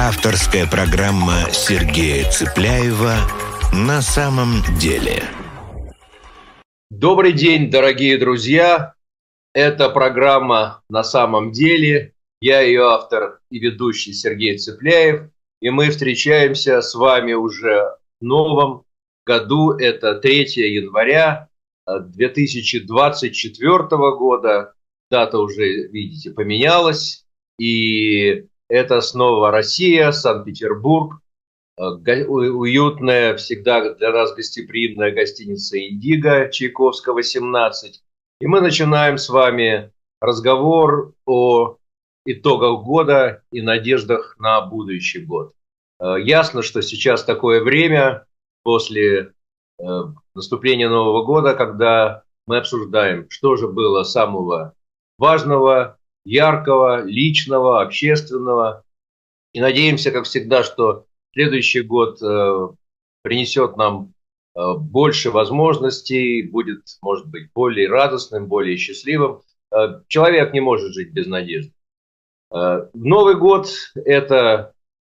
Авторская программа Сергея Цепляева «На самом деле». Добрый день, дорогие друзья. Это программа «На самом деле». Я ее автор и ведущий Сергей Цепляев. И мы встречаемся с вами уже в новом году. Это 3 января 2024 года. Дата уже, видите, поменялась. И это снова Россия, Санкт-Петербург. Уютная, всегда для нас гостеприимная гостиница «Индиго», Чайковского, 17. И мы начинаем с вами разговор о итогах года и надеждах на будущий год. Ясно, что сейчас такое время, после наступления Нового года, когда мы обсуждаем, что же было самого важного, яркого, личного, общественного. И надеемся, как всегда, что следующий год принесет нам больше возможностей, будет, может быть, более радостным, более счастливым. Человек не может жить без надежды. Новый год – это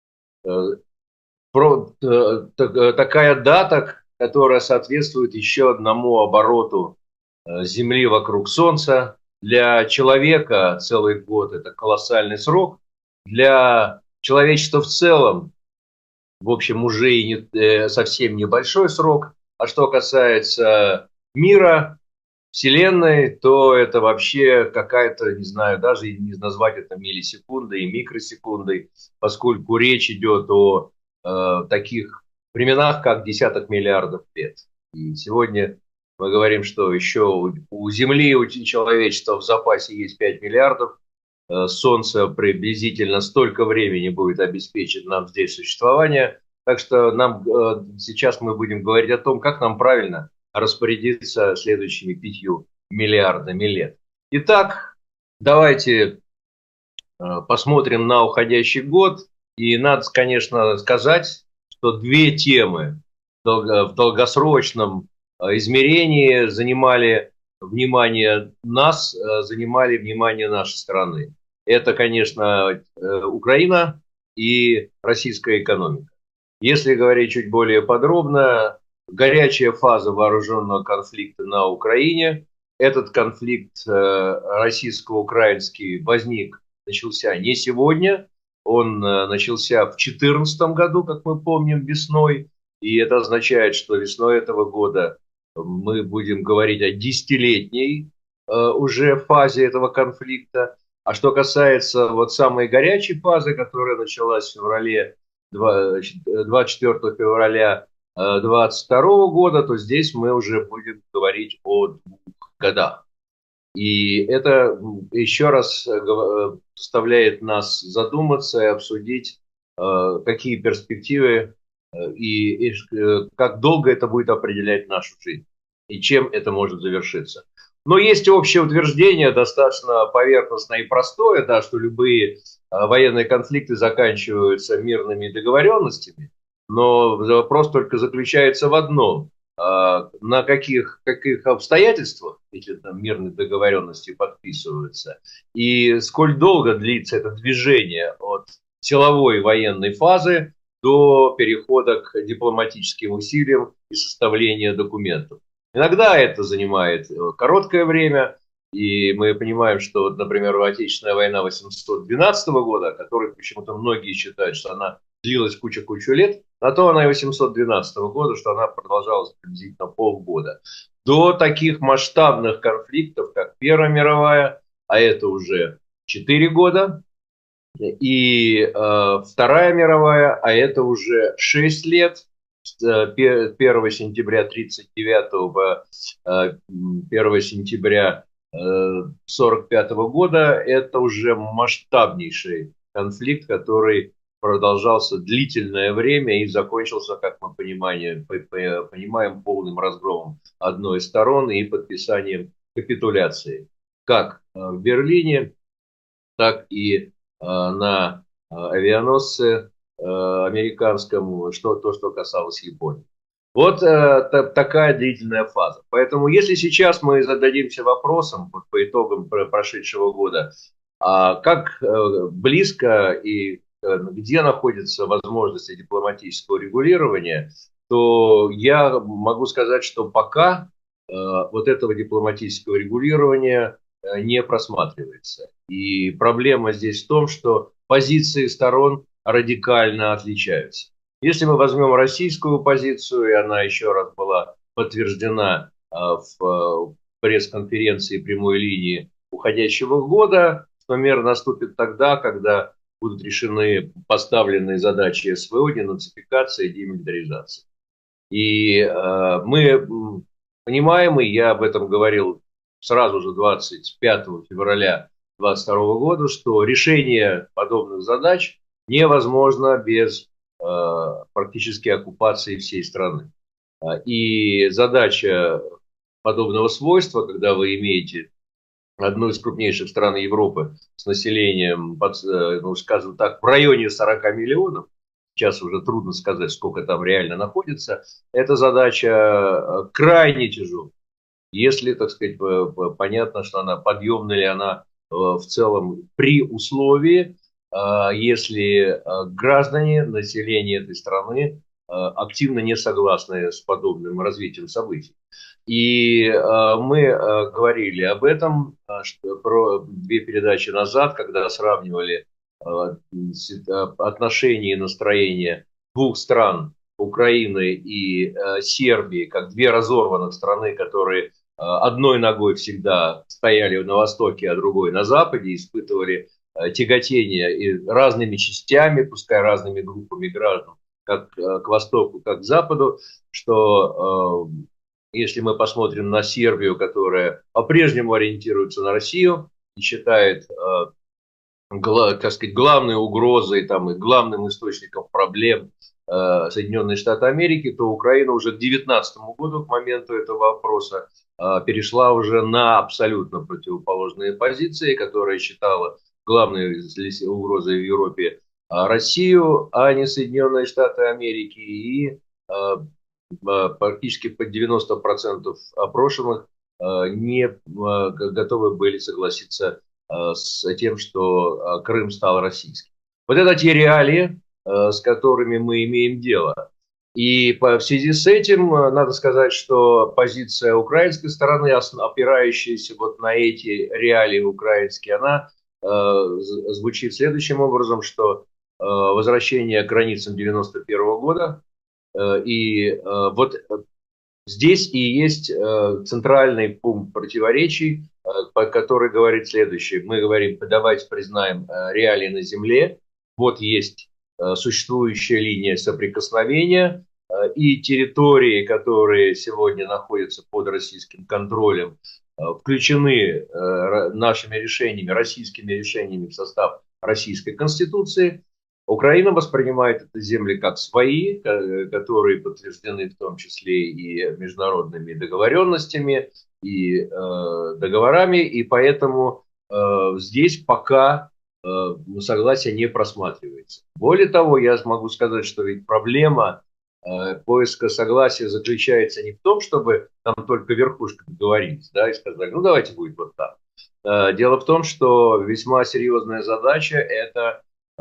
такая дата, которая соответствует еще одному обороту Земли вокруг Солнца. Для человека целый год – это колоссальный срок. Для человечества в целом, в общем, уже и не, совсем небольшой срок. А что касается мира, Вселенной, то это вообще какая-то, не знаю, даже не назвать это миллисекундой и микросекундой, поскольку речь идет о таких временах, как десяток миллиардов лет. И сегодня мы говорим, что еще у Земли, у человечества в запасе есть 5 миллиардов. Солнце приблизительно столько времени будет обеспечить нам здесь существование. Так что сейчас мы будем говорить о том, как нам правильно распорядиться следующими 5 миллиардами лет. Итак, давайте посмотрим на уходящий год. И надо, конечно, сказать, что две темы в долгосрочном измерении занимали внимание нас, занимали внимание нашей страны. Это, конечно, Украина и российская экономика. Если говорить чуть более подробно, горячая фаза вооруженного конфликта на Украине. Этот конфликт российско-украинский начался не сегодня. Он начался в 2014 году, как мы помним, весной. И это означает, что весной этого года мы будем говорить о десятилетней уже фазе этого конфликта. А что касается вот самой горячей фазы, которая началась в феврале, 24 февраля 2022 года, то здесь мы уже будем говорить о 2 годах. И это еще раз заставляет нас задуматься и обсудить, какие перспективы и как долго это будет определять нашу жизнь, и чем это может завершиться. Но есть общее утверждение, достаточно поверхностное и простое, да, что любые военные конфликты заканчиваются мирными договоренностями, но вопрос только заключается в одном. На каких обстоятельствах эти мирные договоренности подписываются, и сколь долго длится это движение от силовой военной фазы до перехода к дипломатическим усилиям и составления документов. Иногда это занимает короткое время, и мы понимаем, что, например, Отечественная война 1812 года, о которой почему-то многие считают, что она длилась кучу лет, на то она и 1812 года, что она продолжалась приблизительно полгода. До таких масштабных конфликтов, как Первая мировая, а это уже 4 года, и Вторая мировая, а это уже 6 лет, с 1 сентября 1939 по 1 сентября 1945 года, это уже масштабнейший конфликт, который продолжался длительное время и закончился, как мы понимаем, полным разгромом одной из сторон и подписанием капитуляции. Как в Берлине, так и на авианосце американском, что касалось Японии. Вот такая длительная фаза. Поэтому если сейчас мы зададимся вопросом по итогам прошедшего года, как близко и где находится возможность дипломатического регулирования, то я могу сказать, что пока вот этого дипломатического регулирования не просматривается. И проблема здесь в том, что позиции сторон радикально отличаются. Если мы возьмем российскую позицию, и она еще раз была подтверждена в пресс-конференции прямой линии уходящего года, что мир наступит тогда, когда будут решены поставленные задачи СВО, денацификации и демилитаризации. И мы понимаем, и я об этом говорил сразу же 25 февраля 2022 года, что решение подобных задач невозможно без практически оккупации всей страны. И задача подобного свойства, когда вы имеете одну из крупнейших стран Европы с населением, скажем так, в районе 40 миллионов, сейчас уже трудно сказать, сколько там реально находится, эта задача крайне тяжелая. Если, так сказать, понятно, что она подъемна ли она в целом при условии, если граждане, население этой страны активно не согласны с подобным развитием событий. И мы говорили об этом про 2 передачи назад, когда сравнивали отношения и настроения 2 стран, Украины и Сербии, как 2 разорванных страны, которые одной ногой всегда стояли на востоке, а другой на западе, испытывали тяготение и разными частями, пускай разными группами граждан, как к востоку, как к западу, что если мы посмотрим на Сербию, которая по-прежнему ориентируется на Россию и считает, так сказать, главной угрозой там, и главным источником проблем Соединенные Штаты Америки, то Украина уже к 2019 году, к моменту этого вопроса, перешла уже на абсолютно противоположные позиции, которые считала главной угрозой в Европе Россию, а не Соединенные Штаты Америки. И практически под 90% опрошенных не готовы были согласиться с тем, что Крым стал российским. Вот это те реалии, с которыми мы имеем дело. И в связи с этим надо сказать, что позиция украинской стороны, опирающаяся вот на эти реалии украинские, она звучит следующим образом, что возвращение к границам 1991 года, и вот здесь и есть центральный пункт противоречий, который говорит следующее. Мы говорим, давайте признаем реалии на земле, вот есть существующая линия соприкосновения, и территории, которые сегодня находятся под российским контролем, включены нашими решениями, российскими решениями в состав Российской Конституции. Украина воспринимает эти земли как свои, которые подтверждены в том числе и международными договоренностями, и договорами, и поэтому здесь пока согласие не просматривается. Более того, я могу сказать, что ведь проблема поиска согласия заключается не в том, чтобы там только верхушка договорились, да, и сказали, ну давайте будет вот так. Дело в том, что весьма серьезная задача – это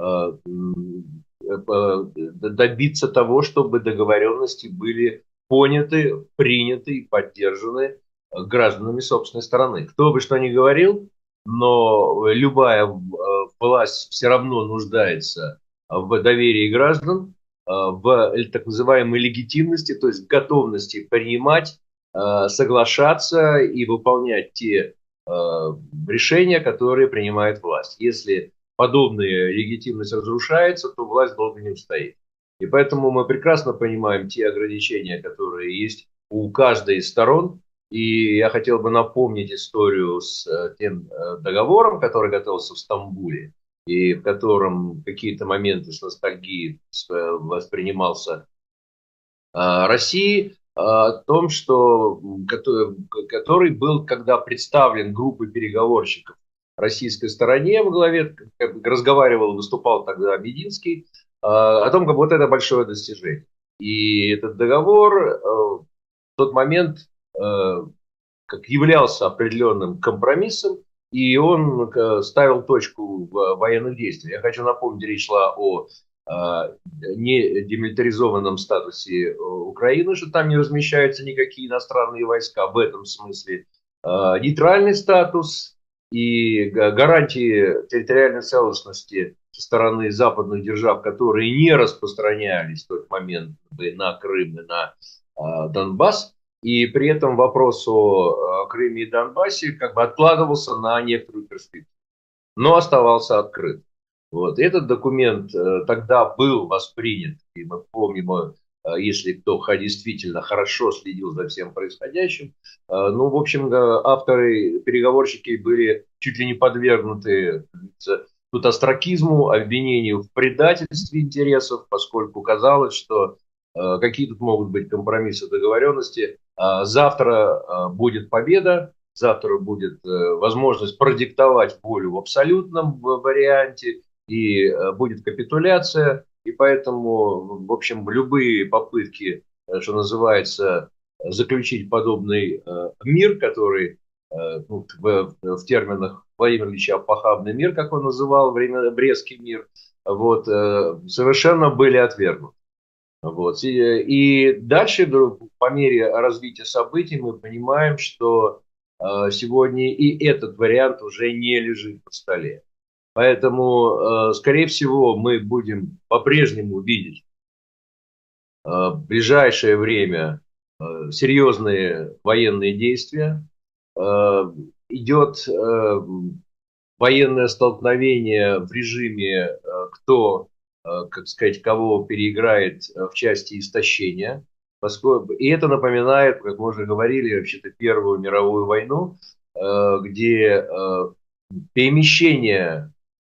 добиться того, чтобы договоренности были поняты, приняты и поддержаны гражданами собственной страны. Кто бы что ни говорил, но любая власть все равно нуждается в доверии граждан, в так называемой легитимности, то есть готовности принимать, соглашаться и выполнять те решения, которые принимает власть. Если подобная легитимность разрушается, то власть долго не устоит. И поэтому мы прекрасно понимаем те ограничения, которые есть у каждой из сторон. И я хотел бы напомнить историю с тем договором, который готовился в Стамбуле, и в котором какие-то моменты с ностальгией воспринимался Россией, о том, что, который был, когда представлен группой переговорщиков российской стороне во главе, разговаривал, выступал тогда Мединский, о том, как вот это большое достижение. И этот договор в тот момент как являлся определенным компромиссом и он ставил точку в военных действиях. Я хочу напомнить, речь шла о не демилитаризованном статусе Украины, что там не размещаются никакие иностранные войска. В этом смысле нейтральный статус и гарантии территориальной целостности со стороны западных держав, которые не распространялись в тот момент на Крым и на Донбасс. И при этом вопрос о Крыме и Донбассе как бы откладывался на некоторую перспективу, но оставался открыт. Вот. Этот документ тогда был воспринят, и мы помним, если кто действительно хорошо следил за всем происходящим, ну, в общем, авторы, переговорщики были чуть ли не подвергнуты тут остракизму, обвинению в предательстве интересов, поскольку казалось, что какие тут могут быть компромиссы, договоренности. Завтра будет победа, завтра будет возможность продиктовать волю в абсолютном варианте, и будет капитуляция, и поэтому, в общем, любые попытки, что называется, заключить подобный мир, который ну, в терминах Владимира Ильича похабный мир, как он называл, Брестский мир, вот, совершенно были отвергнуты. Вот. И дальше, по мере развития событий, мы понимаем, что сегодня и этот вариант уже не лежит на столе. Поэтому, скорее всего, мы будем по-прежнему видеть в ближайшее время серьезные военные действия. Идет военное столкновение в режиме, кто, как сказать, кого переиграет в части истощения. И это напоминает, как мы уже говорили, вообще-то Первую мировую войну, где перемещение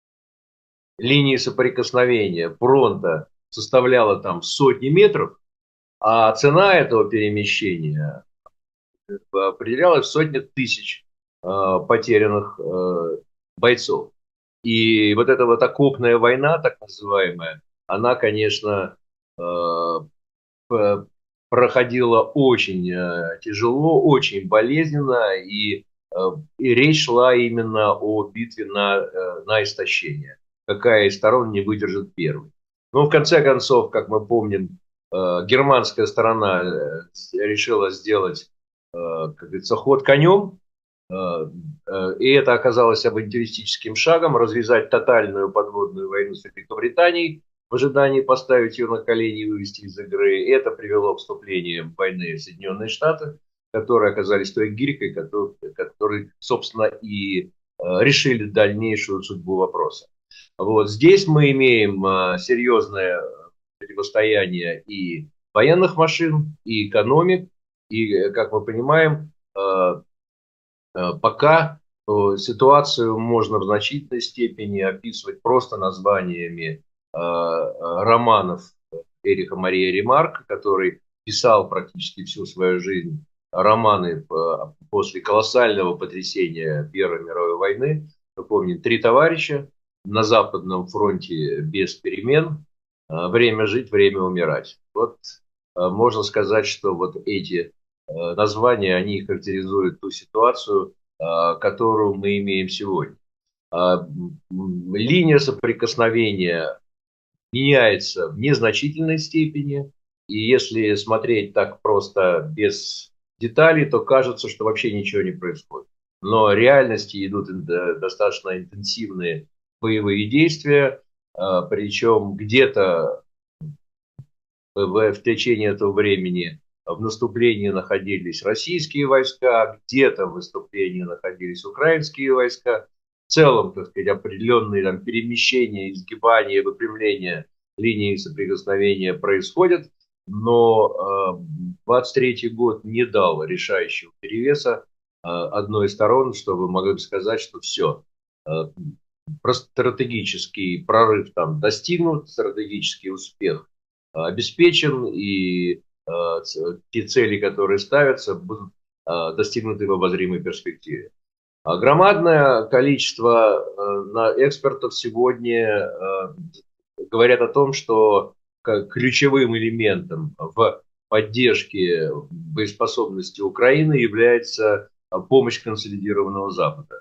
линии соприкосновения фронта составляла там сотни метров, а цена этого перемещения определялась в сотни тысяч потерянных бойцов. И вот эта вот окопная война, так называемая, она, конечно, проходила очень тяжело, очень болезненно, и речь шла именно о битве на истощение. Какая из сторон не выдержит первой. Но в конце концов, как мы помним, германская сторона решила сделать, как говорится, ход конем, и это оказалось авантюристическим шагом, развязать тотальную подводную войну с Великобританией в ожидании поставить ее на колени и вывести из игры. И это привело к вступлению войны в Соединенные Штаты, которые оказались той гирькой, которые, собственно, и решили дальнейшую судьбу вопроса. Вот здесь мы имеем серьезное противостояние и военных машин, и экономик, и, как мы понимаем, пока ситуацию можно в значительной степени описывать просто названиями романов Эриха Мария Ремарка, который писал практически всю свою жизнь романы после колоссального потрясения Первой мировой войны. Мы помним «Три товарища», «На Западном фронте без перемен», «Время жить, время умирать». Вот можно сказать, что вот эти названия, они характеризуют ту ситуацию, которую мы имеем сегодня. Линия соприкосновения меняется в незначительной степени, и если смотреть так просто без деталей, то кажется, что вообще ничего не происходит. Но в реальности идут достаточно интенсивные боевые действия, причем где-то в течение этого времени в наступлении находились российские войска, где-то в наступлении находились украинские войска. В целом, так сказать, определенные там перемещения, изгибания, выпрямления линии соприкосновения происходят, но 23-й год не дал решающего перевеса одной из сторон, чтобы могли сказать, что все, стратегический прорыв там достигнут, стратегический успех обеспечен, и те цели, которые ставятся, будут достигнуты в обозримой перспективе. Громадное количество экспертов сегодня говорят о том, что ключевым элементом в поддержке боеспособности Украины является помощь консолидированного Запада.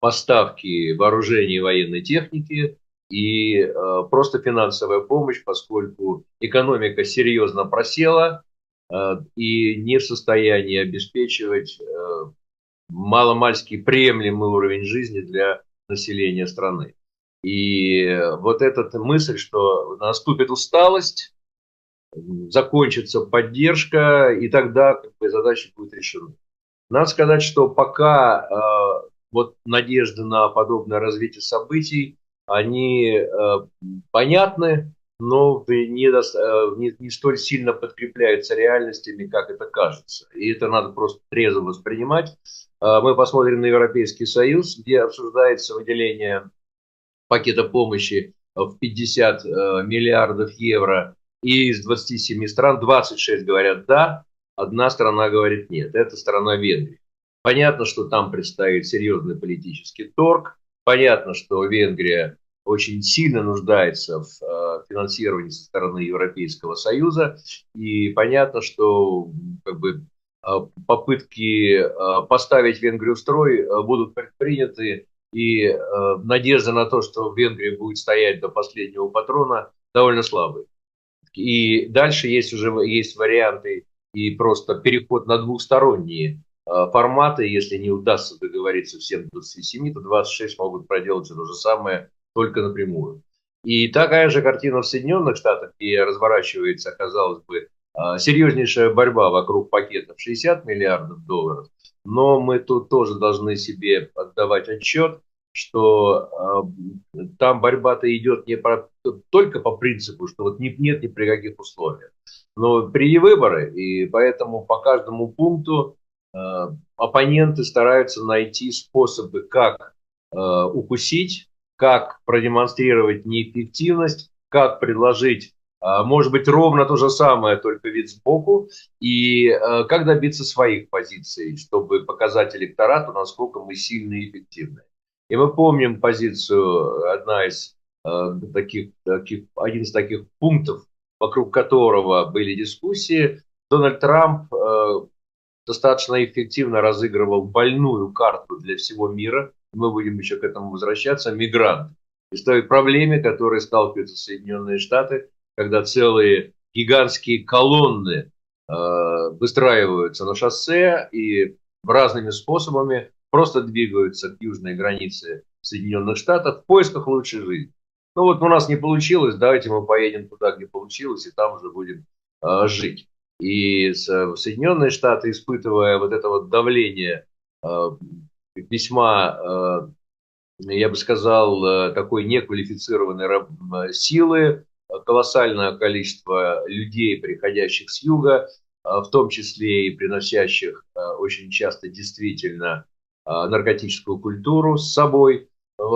поставки вооружений и военной техники и просто финансовая помощь, поскольку экономика серьезно просела и не в состоянии обеспечивать маломальски приемлемый уровень жизни для населения страны. И вот эта мысль, что наступит усталость, закончится поддержка, и тогда задача будет решена. Надо сказать, что пока вот надежды на подобное развитие событий, они понятны, но не столь сильно подкрепляются реальностями, как это кажется. И это надо просто трезво воспринимать. Мы посмотрим на Европейский Союз, где обсуждается выделение пакета помощи в 50 миллиардов евро. И из 27 стран 26 говорят «да», одна страна говорит «нет». Это страна Венгрия. Понятно, что там предстоит серьезный политический торг. Понятно, что Венгрия очень сильно нуждается в финансировании со стороны Европейского Союза. И понятно, что попытки поставить Венгрию в строй будут предприняты. И надежда на то, что Венгрия будет стоять до последнего патрона, довольно слабая. И дальше есть варианты и просто переход на двухсторонние форматы. Если не удастся договориться всем 27, то 26 могут проделать то же самое, только напрямую. И такая же картина в Соединенных Штатах, где разворачивается, казалось бы, серьезнейшая борьба вокруг пакетов 60 миллиардов долларов. Но мы тут тоже должны себе отдавать отчет, что там борьба-то идет не только по принципу, что вот нет ни при каких условиях, но при выборы, и поэтому по каждому пункту оппоненты стараются найти способы, как укусить, как продемонстрировать неэффективность, как предложить, может быть, ровно то же самое, только вид сбоку, и как добиться своих позиций, чтобы показать электорату, насколько мы сильны и эффективны. И мы помним позицию, один из таких пунктов, вокруг которого были дискуссии. Дональд Трамп достаточно эффективно разыгрывал больную карту для всего мира. Мы будем еще к этому возвращаться. Мигрант. И с той проблеме, которой сталкиваются Соединенные Штаты, когда целые гигантские колонны выстраиваются на шоссе и разными способами просто двигаются к южной границе Соединенных Штатов в поисках лучшей жизни. Ну вот у нас не получилось, давайте мы поедем туда, где получилось, и там уже будем жить. И Соединенные Штаты, испытывая вот это вот давление весьма, я бы сказал, такой неквалифицированной силы, колоссальное количество людей, приходящих с юга, в том числе и приносящих очень часто действительно наркотическую культуру с собой,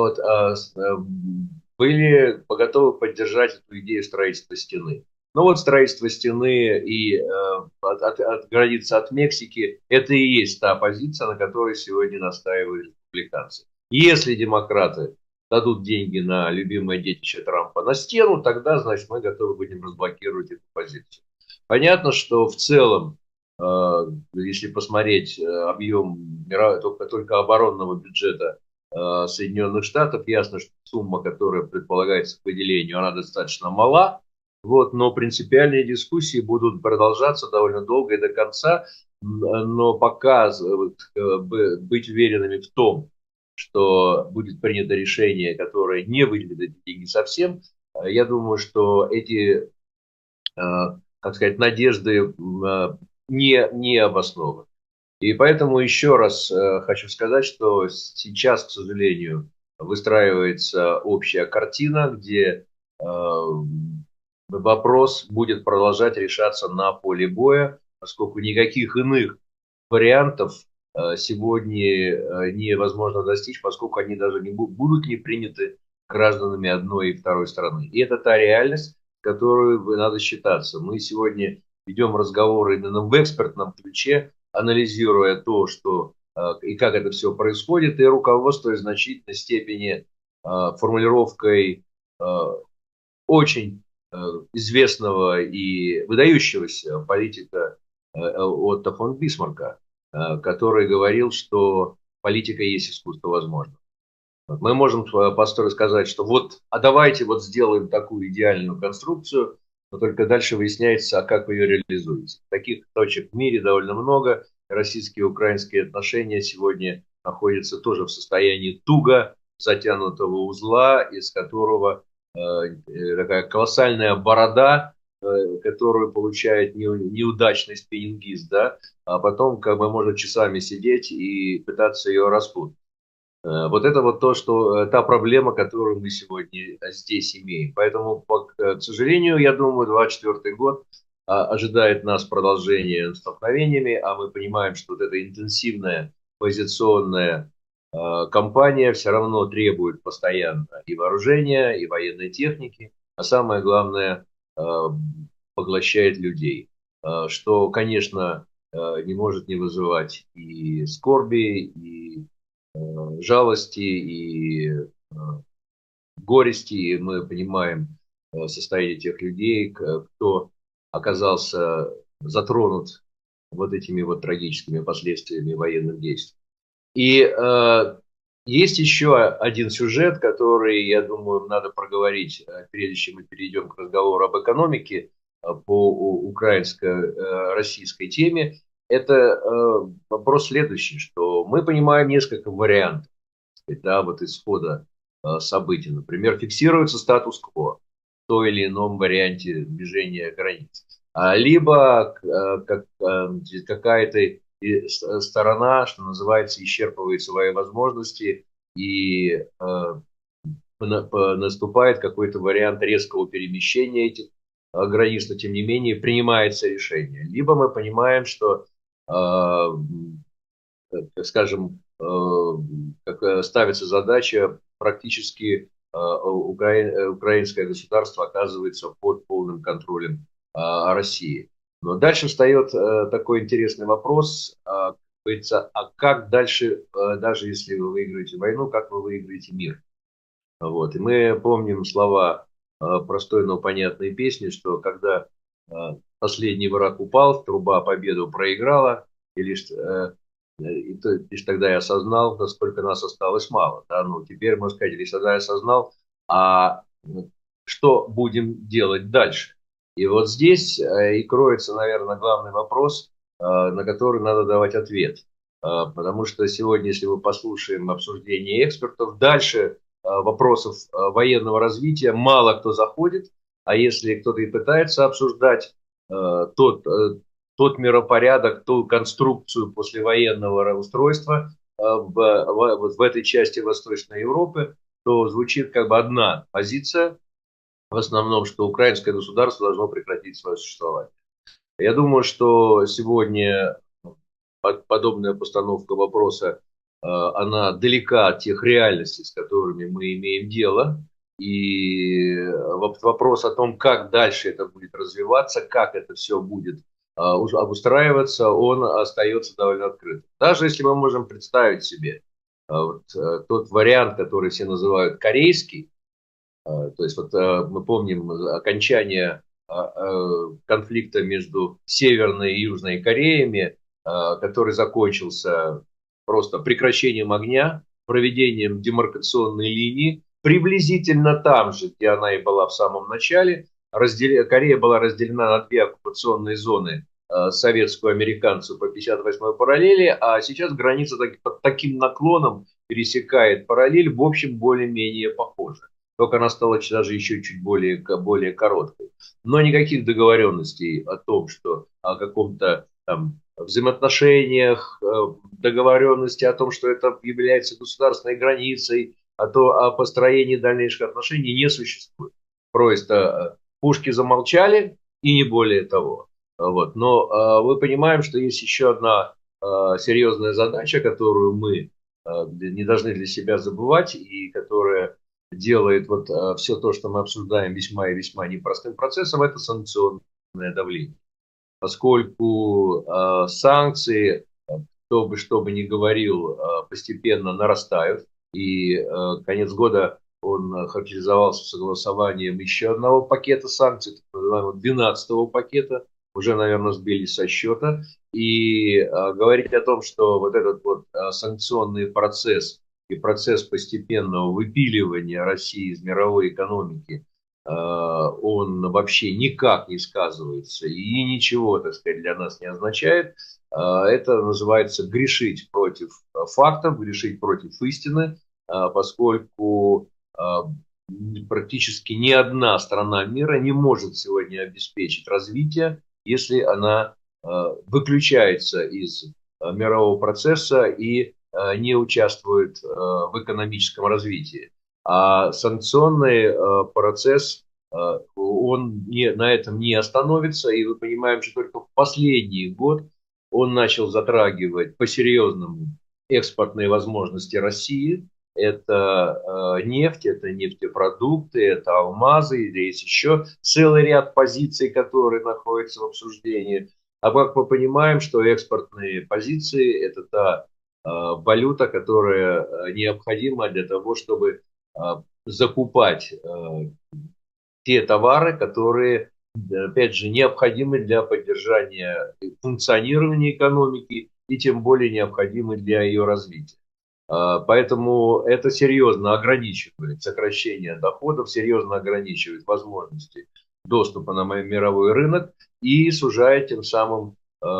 были готовы поддержать эту идею строительства стены. Но вот строительство стены и отгородиться от Мексики – это и есть та позиция, на которой сегодня настаивают республиканцы. Если демократы дадут деньги на любимое детище Трампа на стену, тогда, значит, мы готовы будем разблокировать эту позицию. Понятно, что в целом, если посмотреть объем только оборонного бюджета Соединенных Штатов, ясно, что сумма, которая предполагается к выделению, она достаточно мала. Но принципиальные дискуссии будут продолжаться довольно долго и до конца. Но пока быть уверенными в том, что будет принято решение, которое не выделит эти деньги совсем, я думаю, что эти, надежды не обоснованы. И поэтому еще раз хочу сказать, что сейчас, к сожалению, выстраивается общая картина, где вопрос будет продолжать решаться на поле боя, поскольку никаких иных вариантов сегодня невозможно достичь, поскольку они даже будут не приняты гражданами одной и второй страны. И это та реальность, с которой надо считаться. Мы сегодня ведем разговоры именно в экспертном ключе, анализируя то, что и как это все происходит, и руководствуясь в значительной степени формулировкой очень известного и выдающегося политика Отто фон Бисмарка, который говорил, что политика есть искусство возможного. Мы можем построить, сказать, что вот, а давайте вот сделаем такую идеальную конструкцию, но только дальше выясняется, а как вы ее реализуете. Таких точек в мире довольно много. Российские и украинские отношения сегодня находятся тоже в состоянии туго затянутого узла, из которого такая колоссальная борода, которую получает неудачный спиннингист, да, а потом как бы может часами сидеть и пытаться ее распутать. Вот это вот то, что та проблема, которую мы сегодня здесь имеем. Поэтому, к сожалению, я думаю, 24 год ожидает нас продолжение столкновениями, а мы понимаем, что вот эта интенсивная позиционная кампания все равно требует постоянно и вооружения, и военной техники, а самое главное, поглощает людей, что, конечно, не может не вызывать и скорби, и жалости, и горести. И мы понимаем состояние тех людей, кто оказался затронут вот этими вот трагическими последствиями военных действий. И есть еще один сюжет, который, я думаю, надо проговорить, прежде чем мы перейдем к разговору об экономике по украинско-российской теме. Это вопрос следующий, что мы понимаем несколько вариантов, да, вот исхода событий. Например, фиксируется статус-кво в той или ином варианте движения границ. Либо какая-то сторона, что называется, исчерпывает свои возможности и наступает какой-то вариант резкого перемещения этих границ, но тем не менее принимается решение. Либо мы понимаем, что, скажем, как ставится задача, практически украинское государство оказывается под полным контролем России. Но дальше встает такой интересный вопрос, а как дальше, даже если вы выиграете войну, как вы выиграете мир? Вот. И мы помним слова простой, но понятной песни, что когда последний враг упал, труба победу проиграла, и лишь тогда я осознал, насколько нас осталось мало. Да? Ну, теперь, можно сказать, лишь тогда я осознал, а что будем делать дальше? И вот здесь и кроется, наверное, главный вопрос, на который надо давать ответ. Потому что сегодня, если мы послушаем обсуждение экспертов, дальше вопросов военного развития мало кто заходит, а если кто-то и пытается обсуждать тот миропорядок, ту конструкцию послевоенного устройства в этой части Восточной Европы, то звучит как бы одна позиция, в основном, что украинское государство должно прекратить свое существование. Я думаю, что сегодня подобная постановка вопроса, она далека от тех реальностей, с которыми мы имеем дело. И вопрос о том, как дальше это будет развиваться, как это все будет обустраиваться, он остается довольно открытым. Даже если мы можем представить себе тот вариант, который все называют корейский, то есть вот мы помним окончание конфликта между Северной и Южной Кореями, который закончился просто прекращением огня, проведением демаркационной линии, приблизительно там же, где она и была в самом начале. Корея была разделена на две оккупационные зоны, советскую, американцу по 58-й параллели, а сейчас граница под таким наклоном пересекает параллель, в общем, более-менее похожа. Только она стала даже еще чуть более короткой. Но никаких договоренностей о том, что о каком-то там взаимоотношениях, договоренности о том, что это является государственной границей, о построении дальнейших отношений не существует. Просто пушки замолчали и не более того. Вот. Но мы понимаем, что есть еще одна серьезная задача, которую мы не должны для себя забывать и которая делает вот все то, что мы обсуждаем, весьма и весьма непростым процессом, это санкционное давление. Поскольку санкции, кто бы что бы ни говорил, постепенно нарастают, и конец года он характеризовался согласованием еще одного пакета санкций, так называемого 12-го пакета, уже, наверное, сбили со счета, и говорить о том, что вот этот вот санкционный процесс и процесс постепенного выпиливания России из мировой экономики, он вообще никак не сказывается и ничего, так сказать, для нас не означает. Это называется грешить против фактов, грешить против истины, поскольку практически ни одна страна мира не может сегодня обеспечить развитие, если она выключается из мирового процесса и не участвует в экономическом развитии. А санкционный процесс, он на этом не остановится, и мы понимаем, что только в последний год он начал затрагивать по-серьезному экспортные возможности России. Это нефть, это нефтепродукты, это алмазы, есть еще целый ряд позиций, которые находятся в обсуждении. А как мы понимаем, что экспортные позиции – это та валюта, которая необходима для того, чтобы закупать те товары, которые, опять же, необходимы для поддержания функционирования экономики и тем более необходимы для ее развития. Поэтому это серьезно ограничивает сокращение доходов, серьезно ограничивает возможности доступа на мировой рынок и сужает тем самым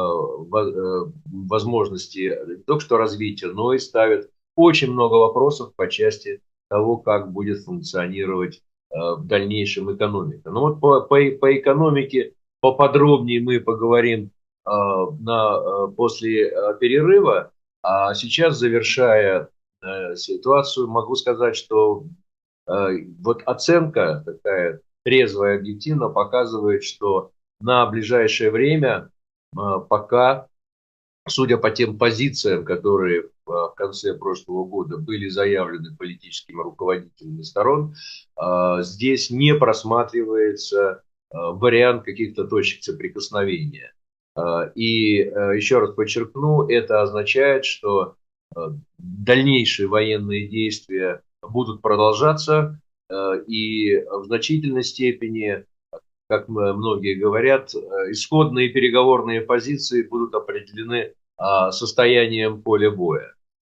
возможности не только что развития, но и ставит очень много вопросов по части того, как будет функционировать в дальнейшем экономика. Ну вот по экономике поподробнее мы поговорим после перерыва. А сейчас, завершая ситуацию, могу сказать, что вот оценка такая трезвая, объективно показывает, что на ближайшее время пока, судя по тем позициям, которые в конце прошлого года были заявлены политическими руководителями сторон, здесь не просматривается вариант каких-то точек соприкосновения. И еще раз подчеркну, это означает, что дальнейшие военные действия будут продолжаться, и в значительной степени, как многие говорят, исходные переговорные позиции будут определены состоянием поля боя.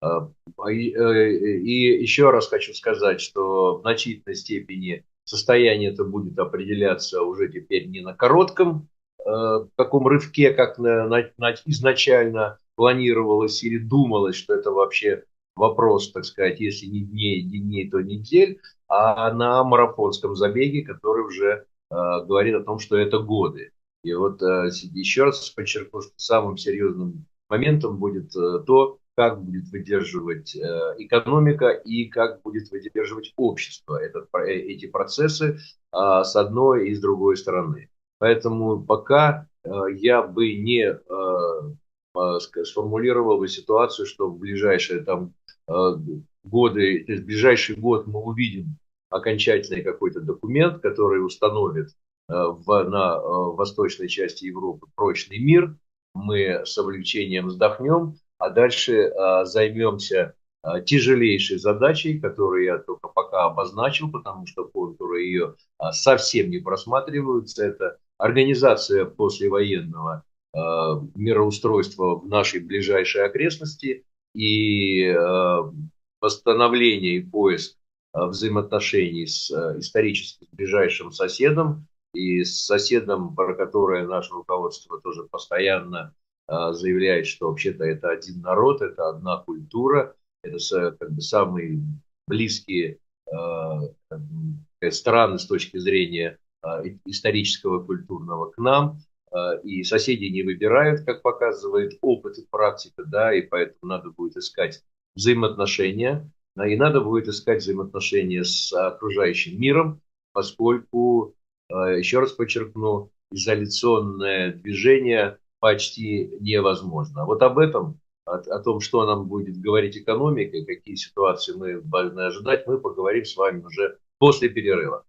И еще раз хочу сказать, что в значительной степени состояние это будет определяться уже теперь не на коротком таком рывке, как изначально планировалось или думалось, что это вообще вопрос, так сказать, если не дней, то недель, а на марафонском забеге, который уже говорит о том, что это годы. И вот еще раз подчеркну, что самым серьезным моментом будет то, как будет выдерживать экономика и как будет выдерживать общество эти процессы с одной и с другой стороны. Поэтому пока я бы не сформулировал бы ситуацию, что в ближайшие годы, то есть в ближайший год мы увидим окончательный какой-то документ, который установит на восточной части Европы прочный мир. Мы с облегчением вздохнем, а дальше займемся тяжелейшей задачей, которую я только пока обозначил, потому что контуры ее совсем не просматриваются. Это организация послевоенного мироустройства в нашей ближайшей окрестности и восстановление и поиск взаимоотношений с исторически ближайшим соседом и с соседом, про которое наше руководство тоже постоянно заявляет, что вообще-то это один народ, это одна культура, это как бы самые близкие страны с точки зрения исторического, культурного к нам. И соседи не выбирают, как показывает опыт и практика, да, и поэтому надо будет искать взаимоотношения, и надо будет искать взаимоотношения с окружающим миром, поскольку, еще раз подчеркну, изоляционное движение почти невозможно. Вот об этом, о том, что нам будет говорить экономика, какие ситуации мы должны ожидать, мы поговорим с вами уже после перерыва.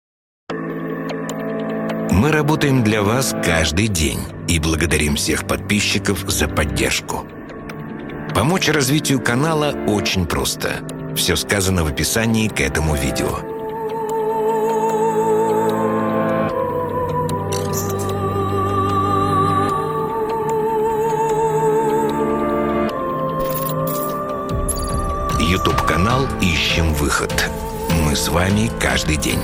Мы работаем для вас каждый день и благодарим всех подписчиков за поддержку. Помочь развитию канала очень просто. Все сказано в описании к этому видео. YouTube-канал ищем выход. Мы с вами каждый день.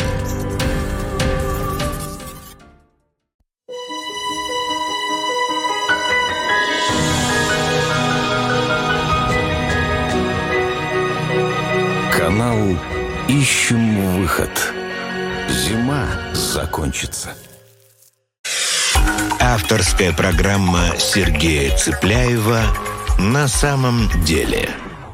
Канал «Ищем выход». Зима закончится. Авторская программа Сергея Цыпляева «На самом деле».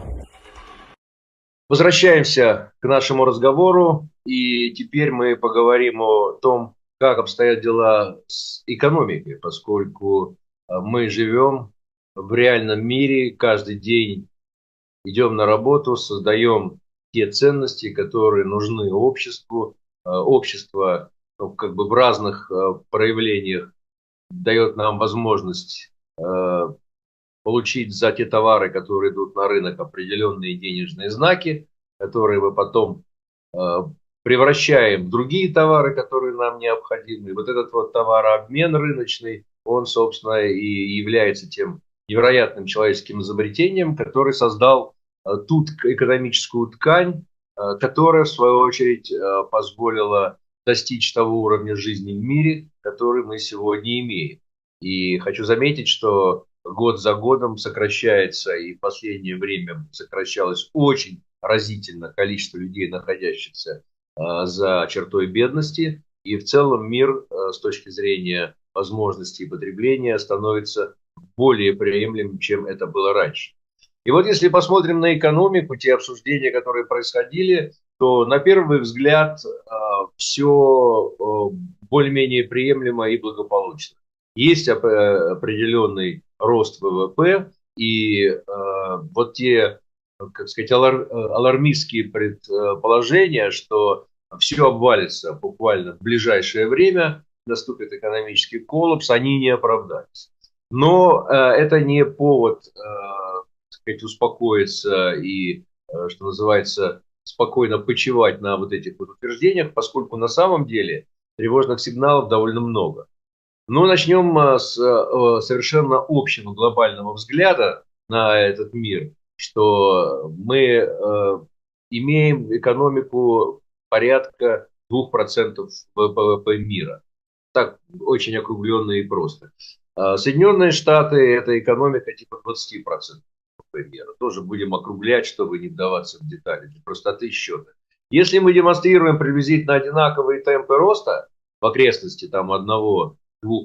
Возвращаемся к нашему разговору, и теперь мы поговорим о том, как обстоят дела с экономикой, поскольку мы живем в реальном мире, каждый день идем на работу, создаем те ценности, которые нужны обществу. Общество, как бы в разных проявлениях дает нам возможность получить за те товары, которые идут на рынок, определенные денежные знаки, которые мы потом превращаем в другие товары, которые нам необходимы. И вот этот вот товарообмен рыночный, он, собственно, и является тем невероятным человеческим изобретением, который создал ту экономическую ткань, которая, в свою очередь, позволила достичь того уровня жизни в мире, который мы сегодня имеем. И хочу заметить, что год за годом сокращается, и в последнее время сокращалось очень разительно количество людей, находящихся за чертой бедности. И в целом мир с точки зрения возможностей потребления становится более приемлемым, чем это было раньше. И вот если посмотрим на экономику, те обсуждения, которые происходили, то на первый взгляд все более-менее приемлемо и благополучно. Есть определенный рост ВВП, и вот те, как сказать, алармистские предположения, что все обвалится буквально в ближайшее время, наступит экономический коллапс, они не оправдались. Но это не повод успокоиться и, что называется, спокойно почивать на вот этих вот утверждениях, поскольку на самом деле тревожных сигналов довольно много. Но начнем с совершенно общего глобального взгляда на этот мир, что мы имеем экономику порядка 2% ВВП мира. Так, очень округленно и просто. Соединенные Штаты – это экономика типа 20%. Мира. Тоже будем округлять, чтобы не вдаваться в детали, для простоты счета. Если мы демонстрируем приблизительно одинаковые темпы роста в окрестности там 1-2%,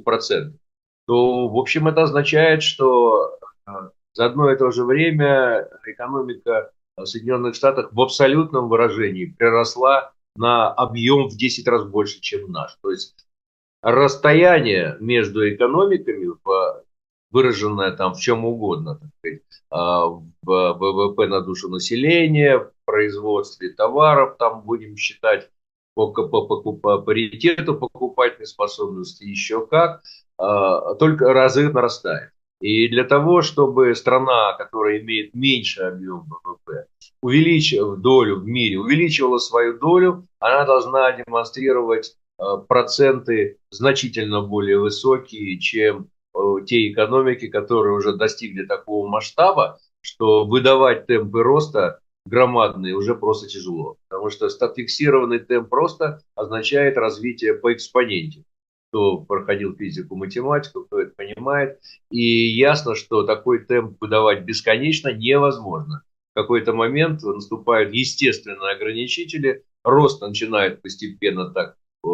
то, в общем, это означает, что за одно и то же время экономика Соединенных Штатов в абсолютном выражении приросла на объем в 10 раз больше, чем наш. То есть расстояние между экономиками, выраженное там в чем угодно, так сказать, в ВВП на душу населения, в производстве товаров, там будем считать по паритету покупательной способности, еще как, только разы нарастает. И для того, чтобы страна, которая имеет меньше объем ВВП, увеличив долю в мире, увеличивала свою долю, она должна демонстрировать проценты значительно более высокие, чем те экономики, которые уже достигли такого масштаба, что выдавать темпы роста громадные уже просто тяжело. Потому что фиксированный темп роста означает развитие по экспоненте. Кто проходил физику, математику, кто это понимает. И ясно, что такой темп выдавать бесконечно невозможно. В какой-то момент наступают естественные ограничители, рост начинает постепенно так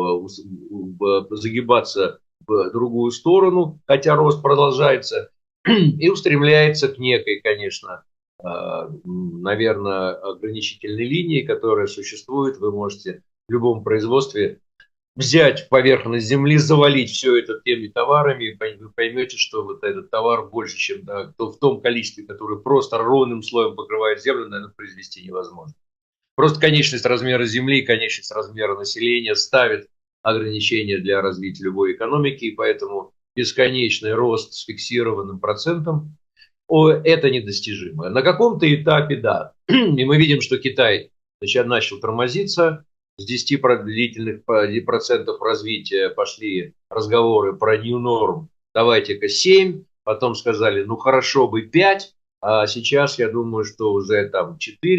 загибаться в другую сторону, хотя рост продолжается, и устремляется к некой, конечно, наверное, ограничительной линии, которая существует. Вы можете в любом производстве взять поверхность земли, завалить все это теми товарами, и вы поймете, что вот этот товар больше, чем в том количестве, которое просто ровным слоем покрывает землю, наверное, произвести невозможно. Просто конечность размера земли, конечность размера населения ставит ограничения для развития любой экономики, и поэтому бесконечный рост с фиксированным процентом это недостижимо. На каком-то этапе, да. И мы видим, что Китай начал тормозиться. С 10 длительных процентов развития пошли разговоры про new norm. Давайте-ка 7. Потом сказали, ну хорошо бы 5. А сейчас, я думаю, что уже там 4.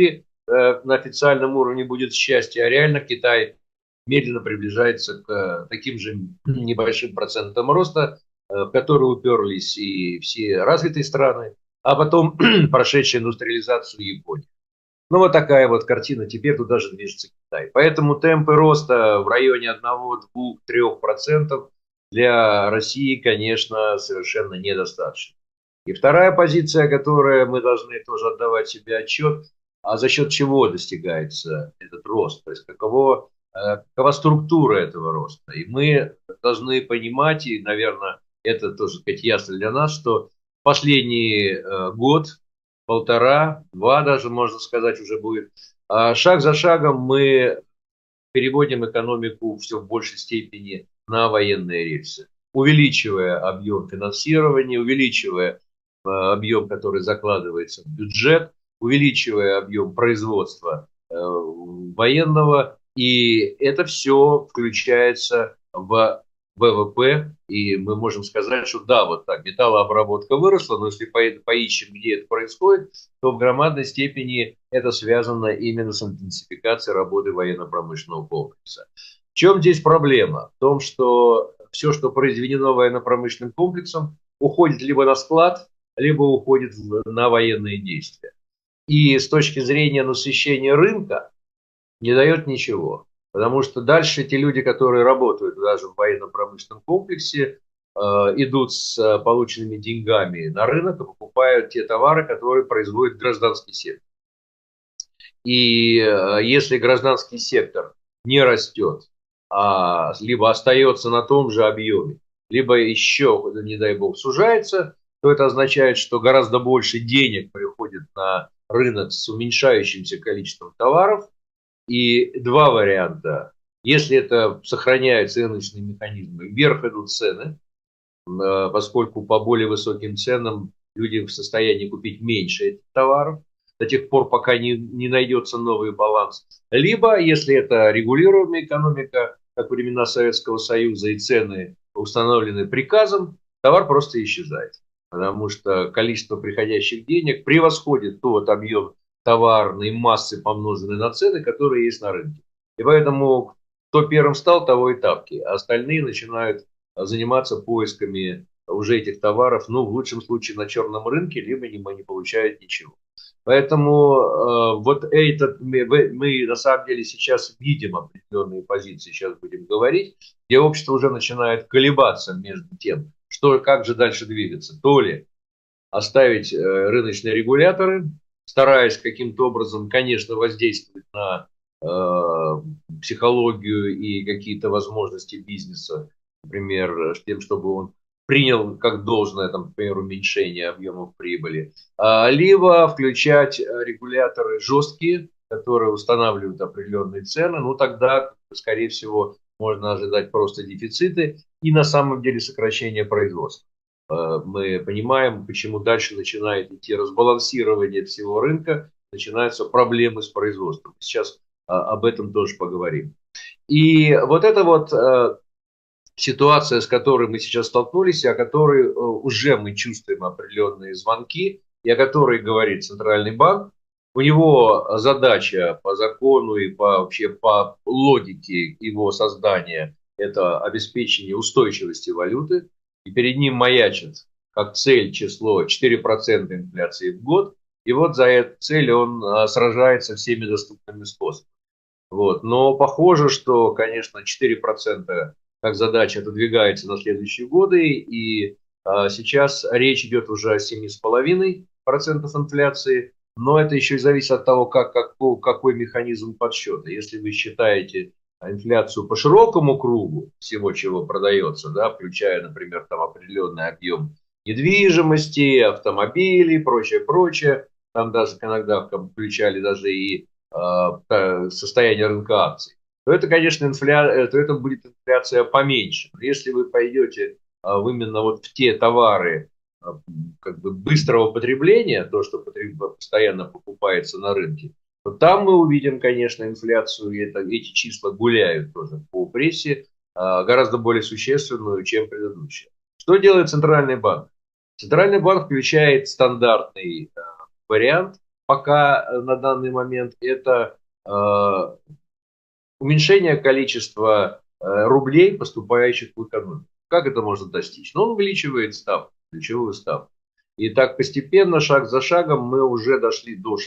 на официальном уровне будет счастье, а реально Китай медленно приближается к таким же небольшим процентам роста, в которые уперлись и все развитые страны, а потом прошедшая индустриализацию Японии. Ну, вот такая вот картина. Теперь туда же движется Китай. Поэтому темпы роста в районе 1, 2, 3% для России, конечно, совершенно недостаточно. И вторая позиция, которой мы должны тоже отдавать себе отчет, а за счет чего достигается этот рост, то есть какова структура этого роста. И мы должны понимать, и, наверное, это тоже сказать, ясно для нас, что последний год, полтора, два даже, можно сказать, уже будет, шаг за шагом мы переводим экономику все в большей степени на военные рельсы, увеличивая объем финансирования, увеличивая объем, который закладывается в бюджет, увеличивая объем производства военного, и это все включается в ВВП, и мы можем сказать, что да, вот так, металлообработка выросла, но если поищем, где это происходит, то в громадной степени это связано именно с интенсификацией работы военно-промышленного комплекса. В чем здесь проблема? В том, что все, что произведено военно-промышленным комплексом, уходит либо на склад, либо уходит на военные действия. И с точки зрения насыщения рынка не дает ничего. Потому что дальше те люди, которые работают даже в военно-промышленном комплексе, идут с полученными деньгами на рынок и покупают те товары, которые производит гражданский сектор. И если гражданский сектор не растет, а либо остается на том же объеме, либо еще, не дай бог, сужается, то это означает, что гораздо больше денег приходит на рынок с уменьшающимся количеством товаров. И два варианта. Если это сохраняются рыночные механизмы, вверх идут цены, поскольку по более высоким ценам люди в состоянии купить меньше этих товаров, до тех пор, пока не найдется новый баланс. Либо, если это регулируемая экономика, как времена Советского Союза, и цены установлены приказом, товар просто исчезает. Потому что количество приходящих денег превосходит тот объем товарной массы, помноженной на цены, которые есть на рынке. И поэтому кто первым стал, того и тапки. А остальные начинают заниматься поисками уже этих товаров, ну, в лучшем случае на черном рынке, либо не получают ничего. Поэтому вот этот мы на самом деле сейчас видим определенные позиции, сейчас будем говорить, где общество уже начинает колебаться между тем, что, как же дальше двигаться. То ли оставить рыночные регуляторы, стараясь каким-то образом, конечно, воздействовать на психологию и какие-то возможности бизнеса, например, с тем, чтобы он принял как должное, там, например, уменьшение объемов прибыли, либо включать регуляторы жесткие, которые устанавливают определенные цены, ну тогда, скорее всего, можно ожидать просто дефициты и на самом деле сокращение производства. Мы понимаем, почему дальше начинает идти разбалансирование всего рынка, начинаются проблемы с производством. Сейчас об этом тоже поговорим. И вот эта вот ситуация, с которой мы сейчас столкнулись, о которой уже мы чувствуем определенные звонки, и о которой говорит Центральный банк. У него задача по закону и вообще по логике его создания – это обеспечение устойчивости валюты. И перед ним маячит как цель число 4% инфляции в год. И вот за эту цель он сражается всеми доступными способами. Вот. Но похоже, что, конечно, 4% как задача отодвигается на следующие годы. И сейчас речь идет уже о 7,5% инфляции. Но это еще и зависит от того, какой механизм подсчета. Если вы считаете инфляцию по широкому кругу всего, чего продается, да, включая, например, там определенный объем недвижимости, автомобилей, прочее, там даже иногда включали даже и состояние рынка акций, то это, конечно, то это будет инфляция поменьше. Но если вы пойдете именно вот в те товары как бы быстрого потребления, то, что постоянно покупается на рынке, то там мы увидим, конечно, инфляцию, и эти числа гуляют тоже по прессе, гораздо более существенную, чем предыдущие. Что делает Центральный банк? Центральный банк включает стандартный вариант, пока на данный момент, это уменьшение количества рублей, поступающих в экономику. Как это можно достичь? Ну, он увеличивает ставку, ключевую ставку. И так постепенно, шаг за шагом, мы уже дошли до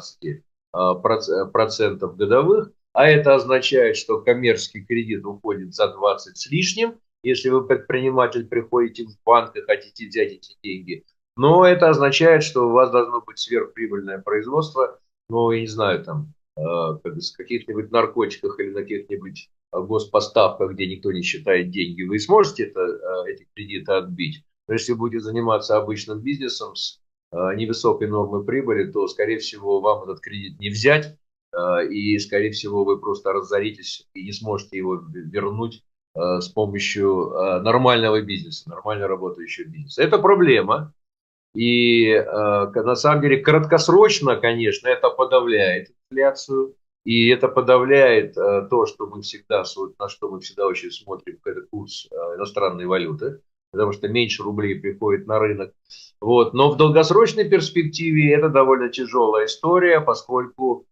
16% годовых, а это означает, что коммерческий кредит уходит за 20 с лишним, если вы предприниматель, приходите в банк и хотите взять эти деньги. Но это означает, что у вас должно быть сверхприбыльное производство, ну, я не знаю, там, с каких-нибудь наркотиках или на каких-нибудь госпоставках, где никто не считает деньги, вы сможете эти кредиты отбить. Но если будете заниматься обычным бизнесом с невысокой нормой прибыли, то, скорее всего, вам этот кредит не взять, и, скорее всего, вы просто разоритесь и не сможете его вернуть с помощью нормального бизнеса, нормально работающего бизнеса. Это проблема. И на самом деле краткосрочно, конечно, это подавляет инфляцию, и это подавляет то, что мы всегда, на что мы всегда очень смотрим, это курс иностранной валюты, потому что меньше рублей приходит на рынок. Вот. Но в долгосрочной перспективе это довольно тяжелая история, поскольку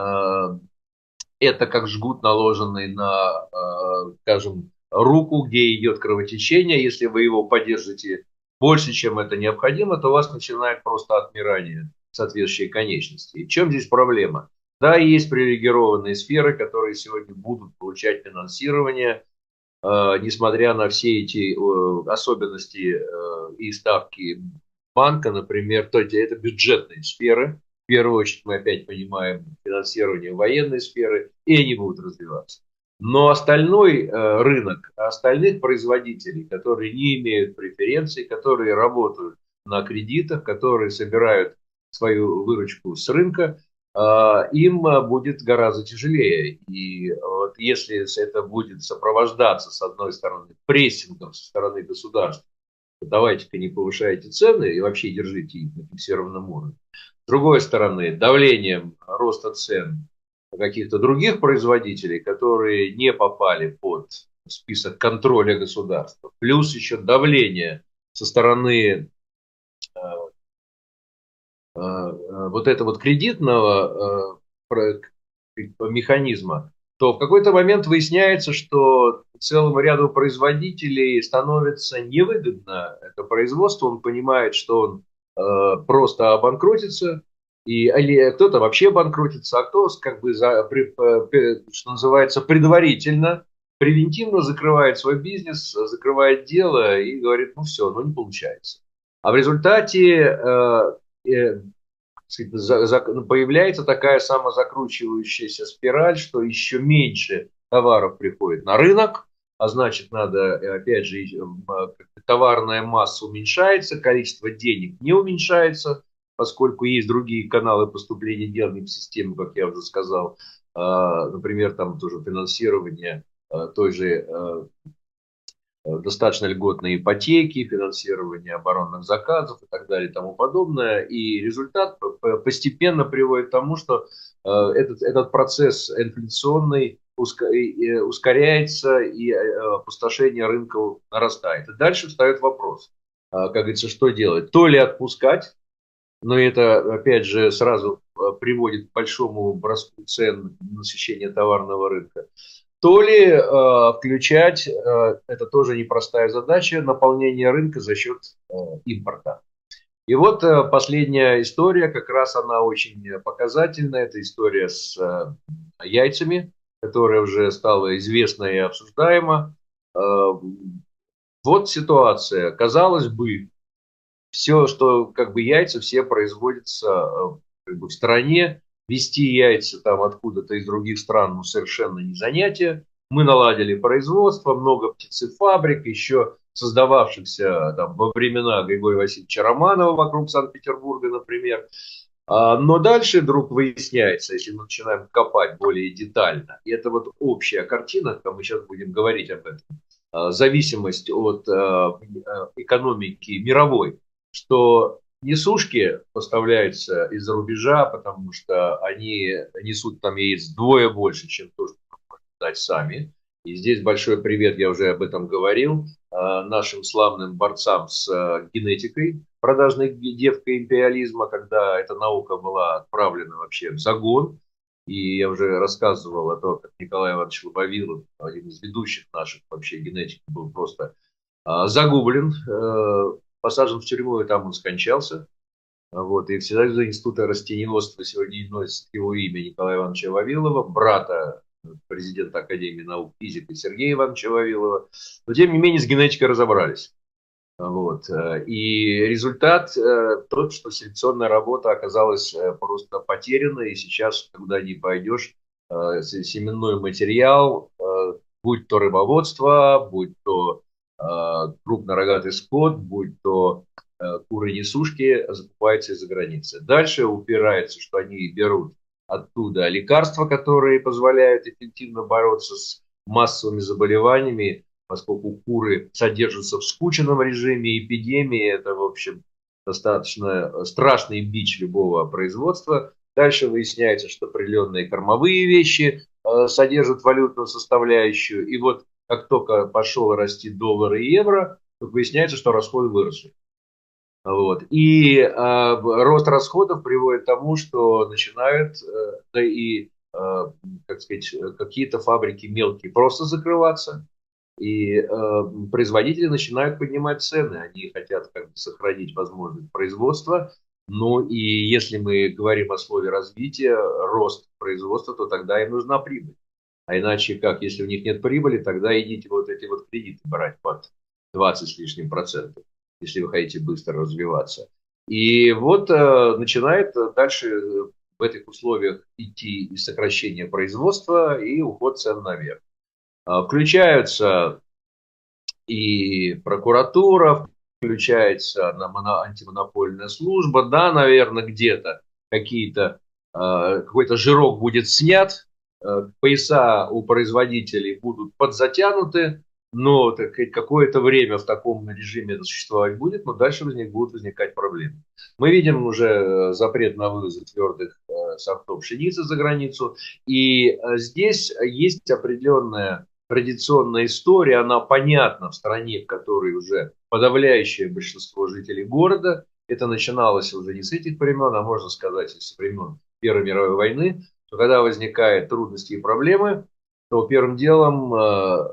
это как жгут, наложенный на, скажем, руку, где идет кровотечение. Если вы его поддержите больше, чем это необходимо, то у вас начинает просто отмирание соответствующей конечности. И в чем здесь проблема? Да, есть привилегированные сферы, которые сегодня будут получать финансирование, несмотря на все эти особенности и ставки банка, например, то это бюджетные сферы. В первую очередь мы опять понимаем финансирование военной сферы, и они будут развиваться. Но остальной рынок, остальных производителей, которые не имеют преференций, которые работают на кредитах, которые собирают свою выручку с рынка, им будет гораздо тяжелее. И вот если это будет сопровождаться, с одной стороны, прессингом со стороны государства, давайте-ка не повышайте цены и вообще держите их на фиксированном уровне. С другой стороны, давлением роста цен каких-то других производителей, которые не попали под список контроля государства, плюс еще давление со стороны вот этого вот кредитного механизма, то в какой-то момент выясняется, что целому ряду производителей становится невыгодно это производство, он понимает, что он просто обанкротится, или кто-то вообще банкротится, а кто как бы, что называется, предварительно, превентивно закрывает свой бизнес, закрывает дело и говорит, ну все, ну не получается. А в результате появляется такая самозакручивающаяся спираль, что еще меньше товаров приходит на рынок, а значит, надо, опять же, товарная масса уменьшается, количество денег не уменьшается, поскольку есть другие каналы поступления денег в систему, как я уже сказал, например, там тоже финансирование той же достаточно льготные ипотеки, финансирование оборонных заказов и так далее и тому подобное. И результат постепенно приводит к тому, что этот процесс инфляционный ускоряется и опустошение рынка нарастает. И дальше встает вопрос, как говорится, что делать? То ли отпускать, но это, опять же, сразу приводит к большому броску цен на насыщение товарного рынка, то ли включать, это тоже непростая задача, наполнение рынка за счет импорта. И вот последняя история, как раз она очень показательная, это история с яйцами, которая уже стала известна и обсуждаема. Вот ситуация, казалось бы, все, что как бы яйца, все производятся как бы в стране. Везти яйца там откуда-то из других стран, ну, совершенно не занятие. Мы наладили производство, много птицефабрик, еще создававшихся там во времена Григория Васильевича Романова вокруг Санкт-Петербурга, например. Но дальше вдруг выясняется, если мы начинаем копать более детально, и это вот общая картина, как мы сейчас будем говорить об этом, зависимость от экономики мировой, что несушки поставляются из-за рубежа, потому что они несут там яиц вдвое больше, чем то, что мы можем дать сами. И здесь большой привет, я уже об этом говорил, нашим славным борцам с генетикой, продажной девкой империализма, когда эта наука была отправлена вообще в загон. И я уже рассказывал о том, как Николай Иванович Лобовилов, один из ведущих наших вообще генетиков, был просто загублен, посажен в тюрьму, и там он скончался. Вот, и Всесоюзный институт растениеводства сегодня носит его имя Николая Ивановича Вавилова, брата президента Академии наук физика Сергея Ивановича Вавилова. Но, тем не менее, с генетикой разобрались. Вот. И результат тот, что селекционная работа оказалась просто потеряна, и сейчас, куда ни пойдешь, семенной материал, будь то рыбоводство, будь то крупнорогатый скот, будь то куры-несушки, закупаются из-за границы. Дальше упирается, что они берут оттуда лекарства, которые позволяют эффективно бороться с массовыми заболеваниями, поскольку куры содержатся в скученном режиме эпидемии. Это, в общем, достаточно страшный бич любого производства. Дальше выясняется, что определенные кормовые вещи содержат валютную составляющую. И вот как только пошел расти доллар и евро, выясняется, что расходы выросли. Вот. И рост расходов приводит к тому, что начинают, да и, как сказать, какие-то фабрики мелкие просто закрываться, и производители начинают поднимать цены. Они хотят как бы сохранить возможность производства. Ну и если мы говорим о слове развитие, рост производства, то тогда им нужна прибыль. А иначе как, если у них нет прибыли, тогда идите вот эти вот кредиты брать под 20 с лишним процентов, если вы хотите быстро развиваться. И вот начинает дальше в этих условиях идти и сокращение производства, и уход цен наверх. Включаются и прокуратура, включается антимонопольная служба. Да, наверное, где-то какой-то жирок будет снят, пояса у производителей будут подзатянуты, но какое-то время в таком режиме это существовать будет, но дальше будут возникать проблемы. Мы видим уже запрет на вывоз твердых сортов пшеницы за границу, и здесь есть определенная традиционная история, она понятна в стране, в которой уже подавляющее большинство жителей города. Это начиналось уже не с этих времен, а можно сказать, и с времен Первой мировой войны, что когда возникают трудности и проблемы, то первым делом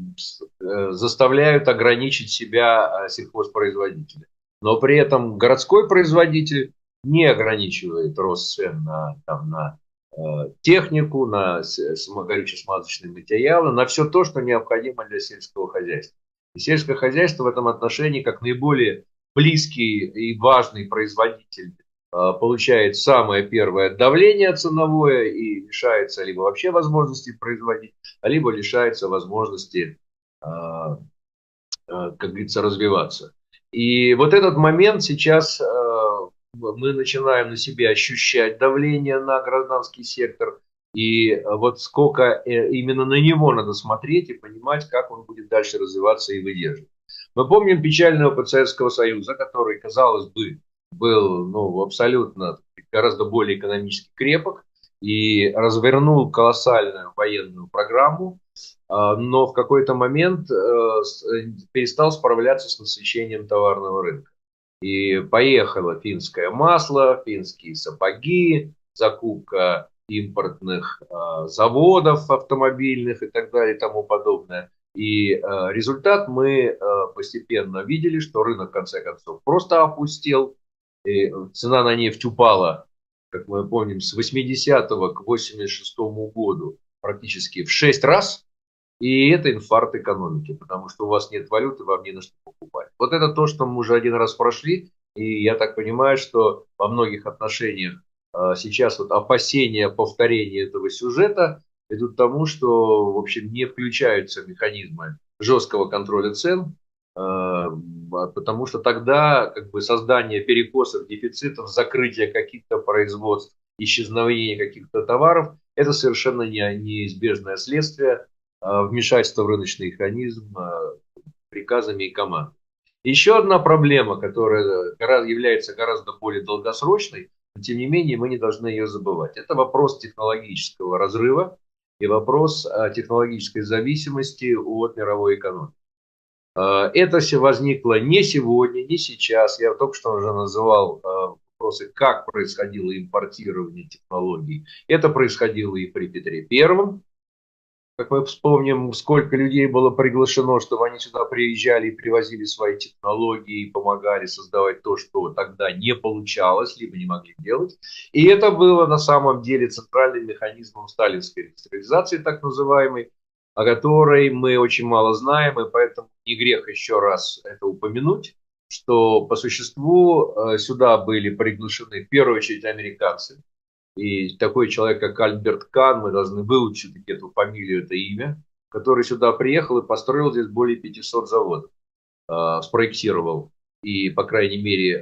заставляют ограничить себя сельхозпроизводители. Но при этом городской производитель не ограничивает рост цен на технику, на горюче-смазочные материалы, на все то, что необходимо для сельского хозяйства. И сельское хозяйство в этом отношении, как наиболее близкий и важный производитель, получает самое первое давление ценовое и лишается либо вообще возможности производить, либо лишается возможности, как говорится, развиваться. И вот этот момент сейчас мы начинаем на себе ощущать давление на гражданский сектор. И вот сколько именно на него надо смотреть и понимать, как он будет дальше развиваться и выдерживать. Мы помним печальный опыт Советского Союза, который, казалось бы, был абсолютно гораздо более экономически крепок и развернул колоссальную военную программу, но в какой-то момент перестал справляться с насыщением товарного рынка. И поехало финское масло, финские сапоги, закупка импортных заводов автомобильных и так далее и тому подобное. И результат мы постепенно видели, что рынок в конце концов просто опустел. И цена на нефть упала, как мы помним, с 80-го к 86-му году практически в 6 раз. И это инфаркт экономики, потому что у вас нет валюты, вам не на что покупать. Вот это то, что мы уже один раз прошли. И я так понимаю, что во многих отношениях сейчас вот опасения повторения этого сюжета идут к тому, что, в общем, не включаются механизмы жесткого контроля цен, потому что тогда как бы создание перекосов, дефицитов, закрытие каких-то производств, исчезновение каких-то товаров – это совершенно неизбежное следствие вмешательства в рыночный механизм приказами и командами. Еще одна проблема, которая является гораздо более долгосрочной, но тем не менее мы не должны ее забывать. Это вопрос технологического разрыва и вопрос технологической зависимости от мировой экономики. Это все возникло не сегодня, не сейчас. Я только что уже называл вопросы, как происходило импортирование технологий. Это происходило и при Петре Первом. Как мы вспомним, сколько людей было приглашено, чтобы они сюда приезжали и привозили свои технологии, и помогали создавать то, что тогда не получалось, либо не могли делать. И это было на самом деле центральным механизмом сталинской индустриализации, так называемой, о которой мы очень мало знаем, и поэтому не грех еще раз это упомянуть, что по существу сюда были приглашены в первую очередь американцы. И такой человек, как Альберт Кан, мы должны выучить эту фамилию, это имя, который сюда приехал и построил здесь более 500 заводов, спроектировал и, по крайней мере,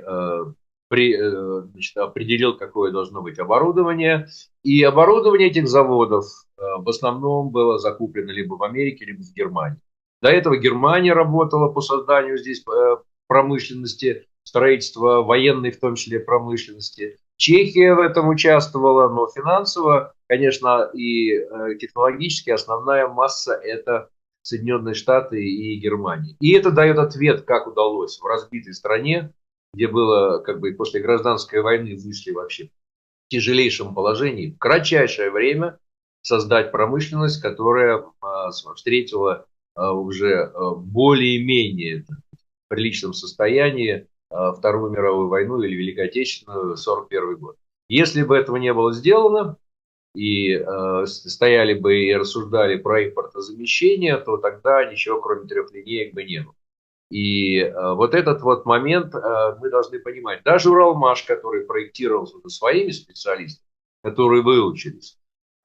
определил, какое должно быть оборудование. И оборудование этих заводов в основном было закуплено либо в Америке, либо в Германии. До этого Германия работала по созданию здесь промышленности, строительства военной, в том числе промышленности. Чехия в этом участвовала, но финансово, конечно, и технологически основная масса – это Соединенные Штаты и Германия. И это дает ответ, как удалось в разбитой стране, где было как бы после гражданской войны вышли вообще в тяжелейшем положении, в кратчайшее время создать промышленность, которая встретила уже более-менее в приличном состоянии Вторую мировую войну или Великую Отечественную, 1941 год. Если бы этого не было сделано, и стояли бы и рассуждали про импортозамещение, то тогда ничего, кроме трех линеек, бы не было. И вот этот вот момент мы должны понимать. Даже Уралмаш, который проектировался своими специалистами, которые выучились,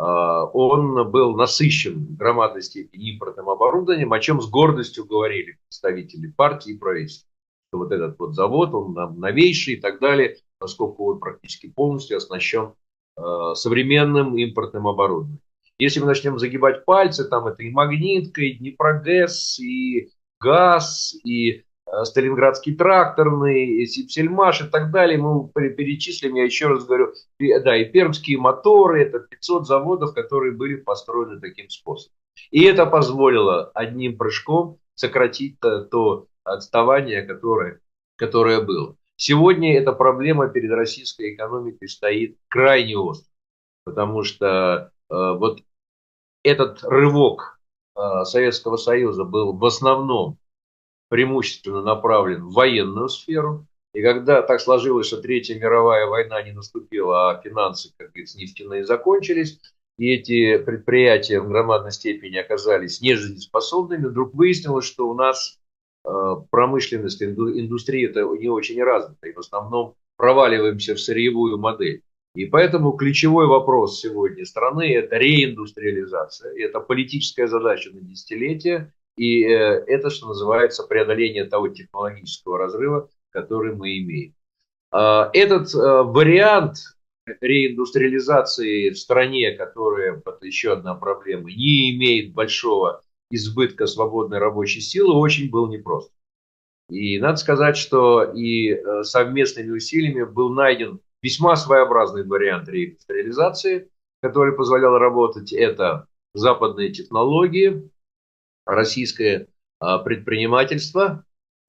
он был насыщен в громадной степени импортным оборудованием, о чем с гордостью говорили представители партии и правительства. Вот этот вот завод, он новейший и так далее, поскольку он практически полностью оснащен современным импортным оборудованием. Если мы начнем загибать пальцы, там это и Магнитка, и Днепрогэс, и ГАЗ, и Сталинградский тракторный, и Сипсельмаш и так далее, мы перечислим, я еще раз говорю, да, и пермские моторы, это 500 заводов, которые были построены таким способом. И это позволило одним прыжком сократить то отставание, которое было. Сегодня эта проблема перед российской экономикой стоит крайне остро, потому что вот этот рывок Советского Союза был в основном преимущественно направлен в военную сферу. И когда так сложилось, что Третья мировая война не наступила, а финансы, как говорится, нефтяные закончились, и эти предприятия в громадной степени оказались нежизнеспособными, вдруг выяснилось, что у нас промышленность, индустрия это не очень развита, и в основном проваливаемся в сырьевую модель. И поэтому ключевой вопрос сегодня страны – это реиндустриализация, это политическая задача на десятилетия, и это, что называется, преодоление того технологического разрыва, который мы имеем. Этот вариант реиндустриализации в стране, которая, это еще одна проблема, не имеет большого избытка свободной рабочей силы, очень был непрост. И надо сказать, что и совместными усилиями был найден весьма своеобразный вариант реиндустриализации, который позволял работать. Это западные технологии, российское предпринимательство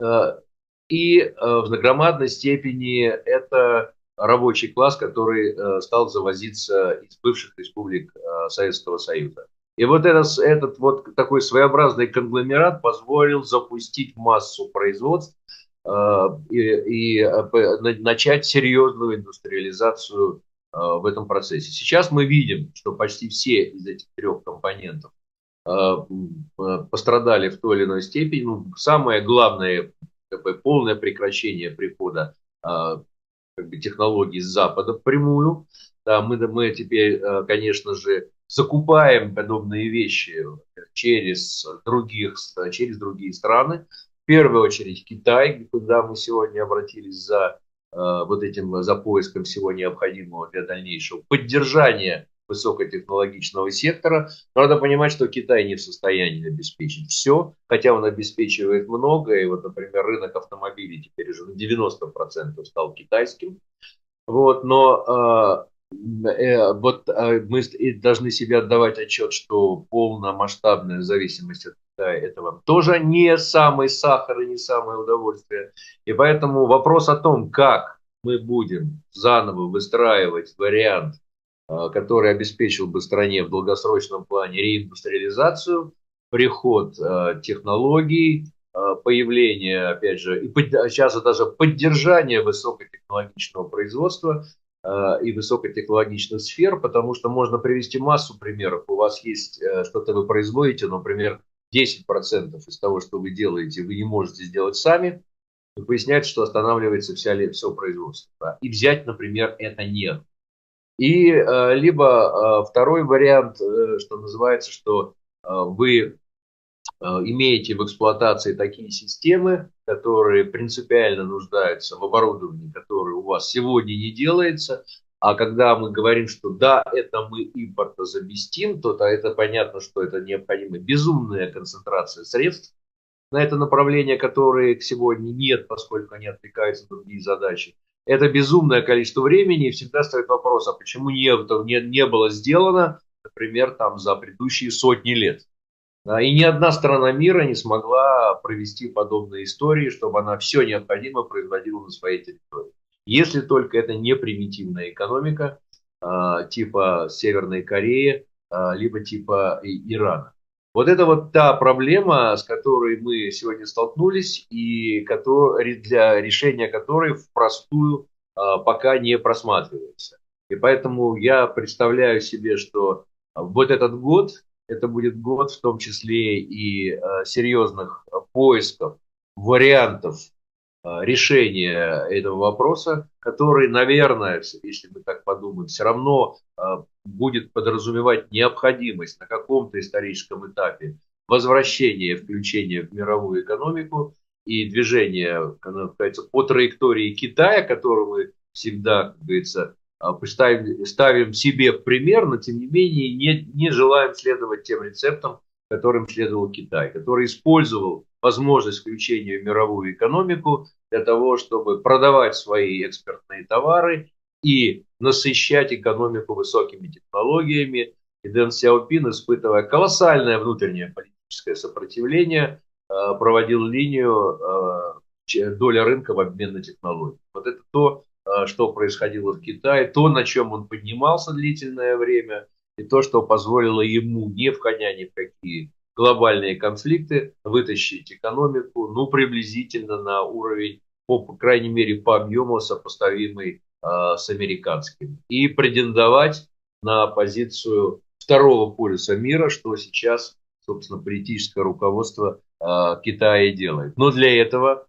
и в громадной степени это рабочий класс, который стал завозиться из бывших республик Советского Союза. И вот этот вот такой своеобразный конгломерат позволил запустить массу производств и начать серьезную индустриализацию в этом процессе. Сейчас мы видим, что почти все из этих трех компонентов пострадали в той или иной степени. Ну, самое главное, полное прекращение прихода технологий с Запада впрямую. Да, мы теперь, конечно же, закупаем подобные вещи через другие страны. В первую очередь Китай, куда мы сегодня обратились за поиском всего необходимого для дальнейшего поддержания высокотехнологичного сектора. Но надо понимать, что Китай не в состоянии обеспечить все, хотя он обеспечивает много. И вот, например, рынок автомобилей теперь уже на 90% стал китайским. Вот, но мы должны себе отдавать отчет, что полномасштабная зависимость от Китая, это вам тоже не самый сахар и не самое удовольствие. И поэтому вопрос о том, как мы будем заново выстраивать вариант, который обеспечил бы стране в долгосрочном плане реиндустриализацию, приход технологий, появление, опять же, и сейчас даже поддержание высокотехнологичного производства и высокотехнологичных сфер, потому что можно привести массу примеров. У вас есть что-то вы производите, например, 10% из того, что вы делаете, вы не можете сделать сами, и выясняется, что останавливается все производство. И взять, например, это нет. И либо второй вариант, что называется, что вы имеете в эксплуатации такие системы, которые принципиально нуждаются в оборудовании, которое у вас сегодня не делается, а когда мы говорим, что да, это мы импортозаместим, то это понятно, что это необходима безумная концентрация средств на это направление, которые сегодня нет, поскольку они отвлекаются на другие задачи. Это безумное количество времени, и всегда стоит вопрос, а почему не было сделано, например, там, за предыдущие сотни лет. И ни одна страна мира не смогла провести подобные истории, чтобы она все необходимое производила на своей территории. Если только это не примитивная экономика, типа Северной Кореи, либо типа Ирана. Вот это вот та проблема, с которой мы сегодня столкнулись, и для решения которой впростую пока не просматривается. И поэтому я представляю себе, что вот этот год, это будет год в том числе и серьезных поисков вариантов решения этого вопроса, который, наверное, если мы так подумаем, все равно будет подразумевать необходимость на каком-то историческом этапе возвращения, включения в мировую экономику и движения, как говорится, по траектории Китая, которую мы всегда, как говорится, ставим себе в пример, но тем не менее не желаем следовать тем рецептам, которым следовал Китай, который использовал возможность включения в мировую экономику для того, чтобы продавать свои экспортные товары и насыщать экономику высокими технологиями. И Дэн Сяопин, испытывая колоссальное внутреннее политическое сопротивление, проводил линию доля рынка в обмен на технологии. Вот это то, что происходило в Китае, то, на чем он поднимался длительное время, и то, что позволило ему, не входя ни в какие глобальные конфликты, вытащить экономику, приблизительно на уровень, по крайней мере, по объему сопоставимый с американским. И претендовать на позицию второго полюса мира, что сейчас, собственно, политическое руководство Китая делает. Но для этого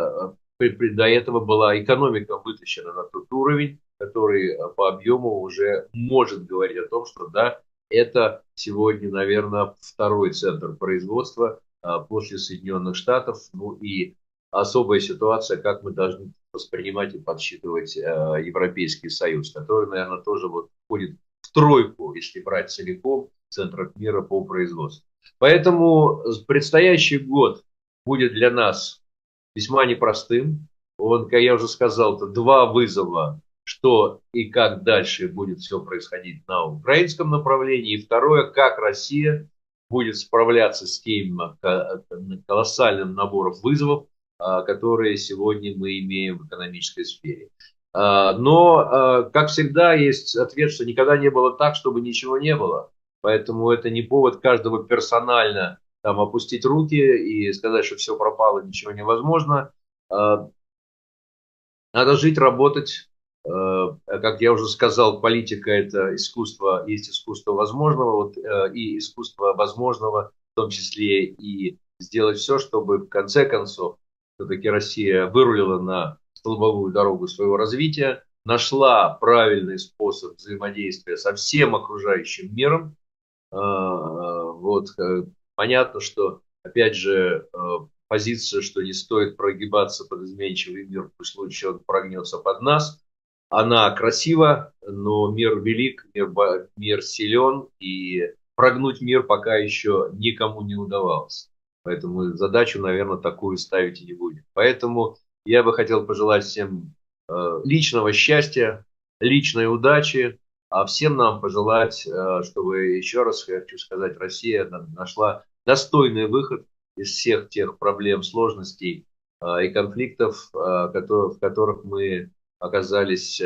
до этого была экономика вытащена на тот уровень, который по объему уже может говорить о том, что да, это сегодня, наверное, второй центр производства после Соединенных Штатов. И особая ситуация, как мы должны воспринимать и подсчитывать Европейский Союз, который, наверное, тоже входит в тройку, если брать целиком, центров мира по производству. Поэтому предстоящий год будет для нас весьма непростым. Как я уже сказал, это два вызова, что и как дальше будет все происходить на украинском направлении. И второе, как Россия будет справляться с тем колоссальным набором вызовов, которые сегодня мы имеем в экономической сфере. Но, как всегда, есть ответ, что никогда не было так, чтобы ничего не было. Поэтому это не повод каждого персонально опустить руки и сказать, что все пропало, ничего невозможно. Надо жить, работать. Как я уже сказал, политика – это искусство, есть искусство возможного, и искусство возможного, в том числе и сделать все, чтобы в конце концов все-таки Россия вырулила на столбовую дорогу своего развития, нашла правильный способ взаимодействия со всем окружающим миром. Понятно, что, опять же, позиция, что не стоит прогибаться под изменчивый мир, в случае он прогнется под нас, она красива, но мир велик, мир силен, и прогнуть мир пока еще никому не удавалось. Поэтому задачу, наверное, такую ставить и не будем. Поэтому я бы хотел пожелать всем личного счастья, личной удачи, а всем нам пожелать, чтобы, еще раз хочу сказать, Россия нашла достойный выход из всех тех проблем, сложностей и конфликтов, в которых мы оказались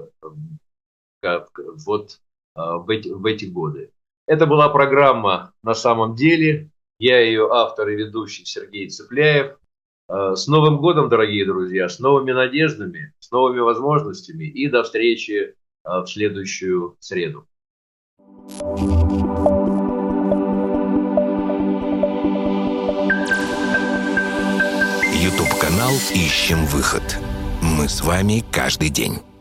в эти годы. Это была программа «На самом деле». Я ее автор и ведущий Сергей Цыпляев. С Новым годом, дорогие друзья, с новыми надеждами, с новыми возможностями и до встречи в следующую среду. YouTube-канал «Ищем выход». Мы с вами каждый день.